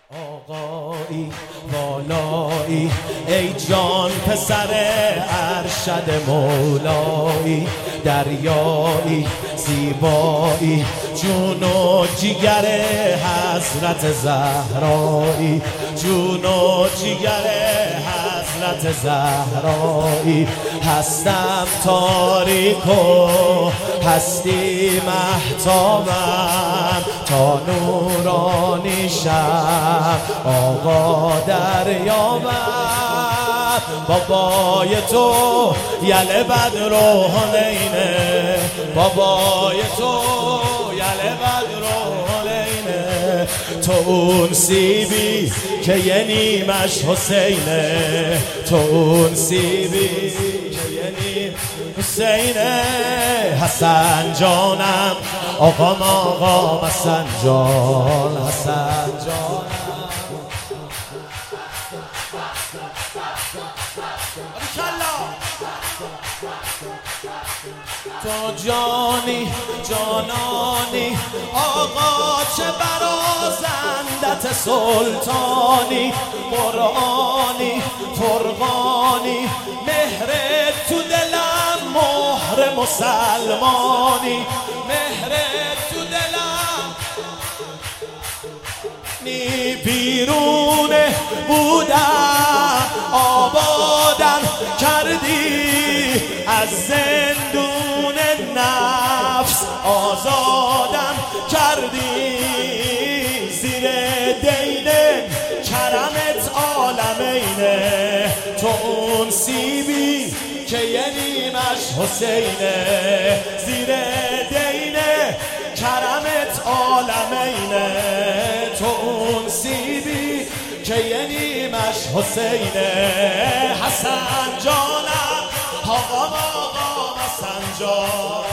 آقایی والایی ای جان پسر ارشد مولایی، دریایی زیبایی جون و جگر حضرت زهرایی، جون و جگر حضرت زهرایی. هستم تاریک و هستی مهتابم، تا نورانی شم آقا دریابم. بابای تو یل بدر و حنینه، بابای تو یل بدر و حنینه. تو اون سیبی که یه نیمش حسینه، تو اون سیبی که یه نیم حسینه. حسن جانم آقام آقام حسن جان، حسن جانم. تو جانی جانانی آقا چه برازندت سلطانی، قرآنی فرقانی مهر تو دلم مهر مسلمانی، مهر تو دلم نی بیرونه بودم آبادم کردی، از زندون نفس آزادم کردی. زیر دین کرمت عالمینه، تو اون سیبی که یه نیمش حسینه. زیر دین کرمت عالمینه، تو اون سیبی که یه نیمش حسینه. حسن جانم آقام آقام حسن جان.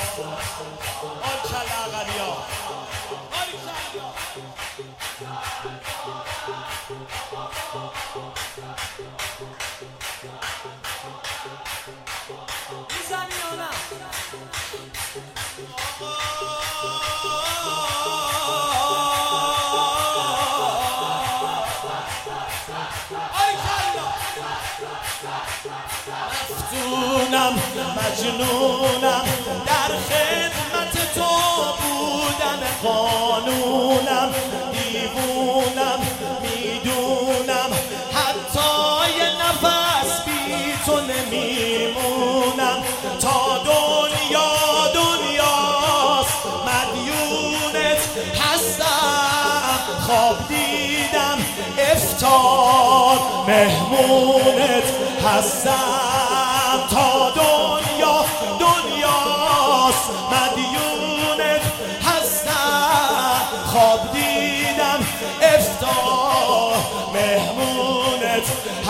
مفتونم مجنونم در خدمت تو بودن قانونم، دیوونم میدونم حتی یه نفس بی تو نمیمونم. تا دنیا دنیاست مدیونت هستم، خواب دیدم افطار مهمونت هستم. تا دنیا دنیاست مدیونت هستم، خواب دیدم افطار مهمونت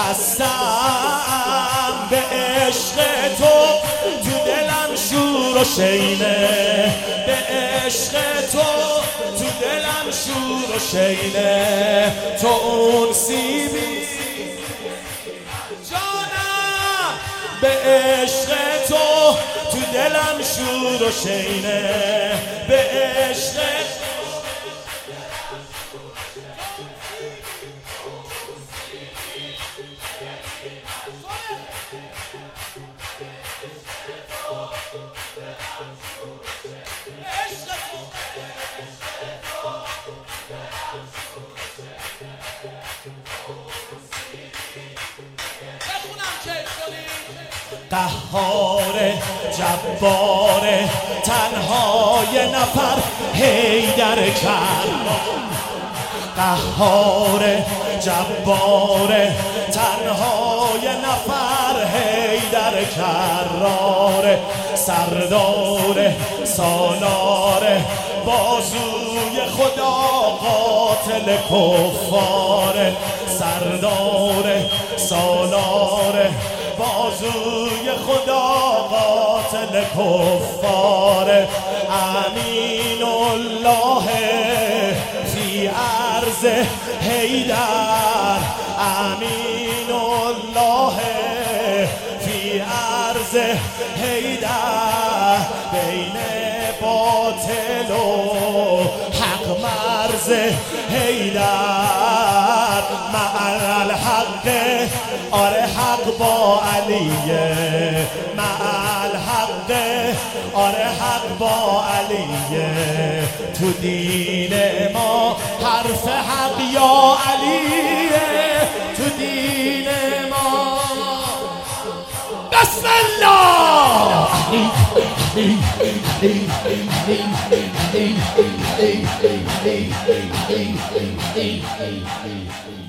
هستم. به عشق تو دلم شور و شینه، به عشق تو دلم شور و شینه. تو اون سیبی جانم، به عشق تو دلم شور و شینه، به عشق قهار جبار تنها یه نفر حیدر کرمان، قهار جبار تنها یه نفر حیدر کرار. سردار سالار بازوی خدا قاتل کفار، سردار سالار بازوی خدا قاتل کفار. امین الله فی عرض حیدر، امین الله فی عرض حیدر. بین باطل و حق مرز حیدر مع الحق آره حق با علیه مع الحق آره حق با علیه تو دین ما حرف حق یا علیه تو دین ما بسم الله